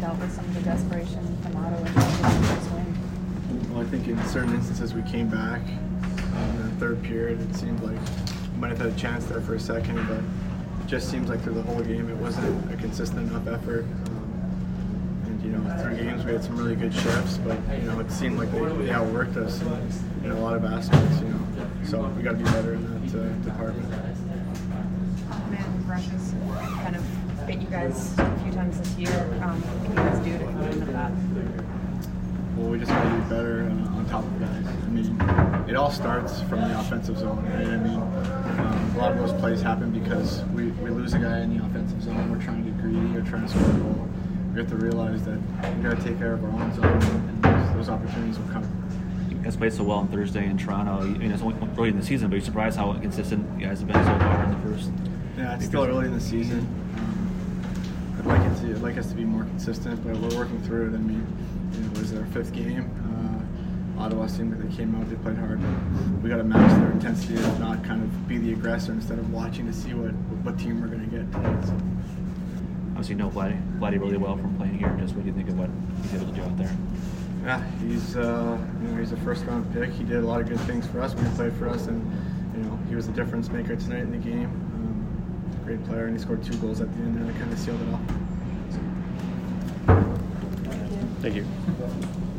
dealt with some of the desperation from Ottawa in the first win? Well, I think in certain instances we came back in the third period. It seemed like we might have had a chance there for a second, but it just seems like through the whole game it wasn't a consistent enough effort. Through games we had some really good shifts, but it seemed like they outworked us in a lot of aspects. So we got to be better in that department. Man rushes kind of bit you guys a few times this year. What can you guys do to come into that? Well, we just got to be better on top of guys. I mean, it all starts from the offensive zone, right? I mean, a lot of those plays happen because we lose a guy in the offensive zone. We're trying to get greedy or trying to score a goal. We have to realize that we got to take care of our own zone, and those opportunities will come. You guys played so well on Thursday in Toronto. It's only early in the season, but you're surprised how consistent you guys have been so far in the first. Yeah, it's still early in the season. I'd like us to be more consistent, but we're working through it. I mean, it was our fifth game. Ottawa seemed like they came out, they played hard, but we got to match their intensity and not kind of be the aggressor instead of watching to see what team we're going to get today. So. Obviously, you know Vladdy really well from playing here. Just what do you think of what he's able to do out there? Yeah, he's a first-round pick. He did a lot of good things for us when he played for us, and he was the difference maker tonight in the game. Great player, and he scored 2 goals at the end there to kind of seal it off. Thank you.